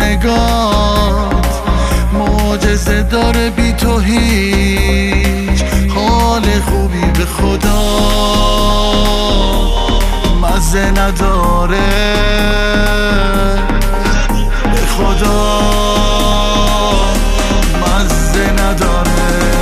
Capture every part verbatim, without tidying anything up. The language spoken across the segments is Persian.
نگات معجزه داره، بی تو هیچ حال خوبی به خدا مزه نداره، به خدا مزه نداره.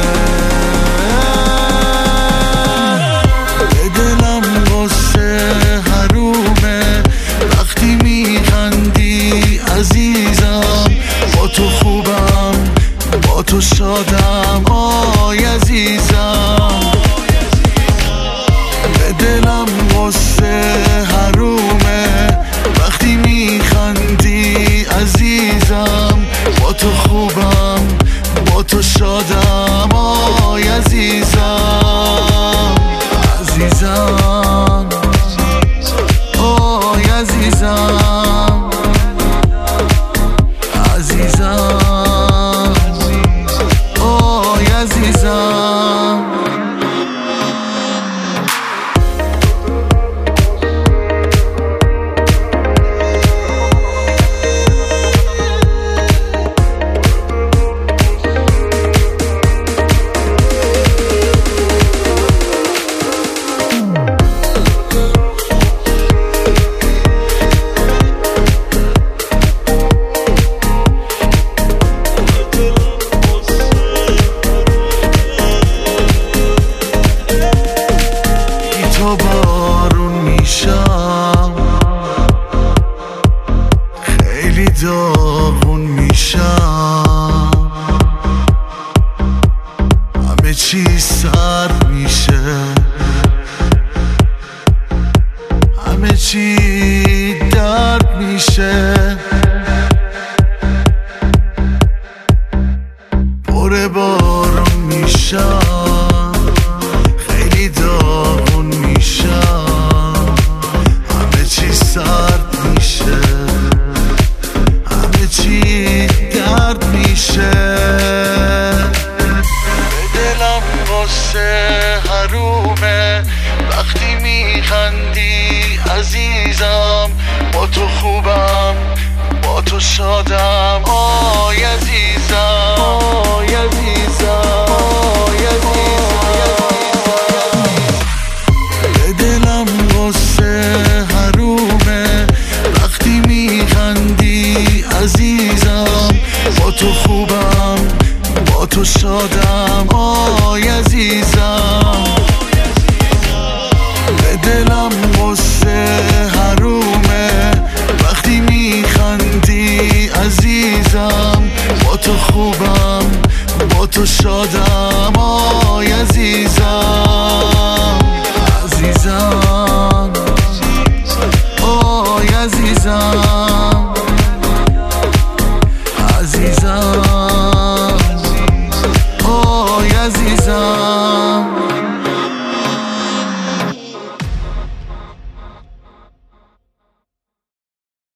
به دلم غصه حرومه وقتی میخندی عزیزم، با تو خوبم با تو شادم آی عزیزم. به دلم غصه حرومه وقتی میخندی عزیزم، با تو خوبم با تو شادم آی عزیزم. عزیزم آی عزیزم، عزیزم آی عزیزم. تو بارون میشم، خیلی داغون میشم، همه چی سرد میشه، همه چی درد میشه. پر بارون میشم، خیلی داغون میشم، همه چی سرد میشه، همه چی درد میشه. به دلم غصه حرومه وقتی میخندی عزیزم، با تو خوبم با تو شادم آی عزیزم، آی عزیزم، آی عزیزم. به دلم غصه حرومه وقتی میخندی عزیزم، با تو خوبم با تو شادم آی عزیزم. به دلم غصه حرومه وقتی میخندی عزیزم، با تو خوبم با تو شادم آی عزیزم. عزیزم آی عزیزم.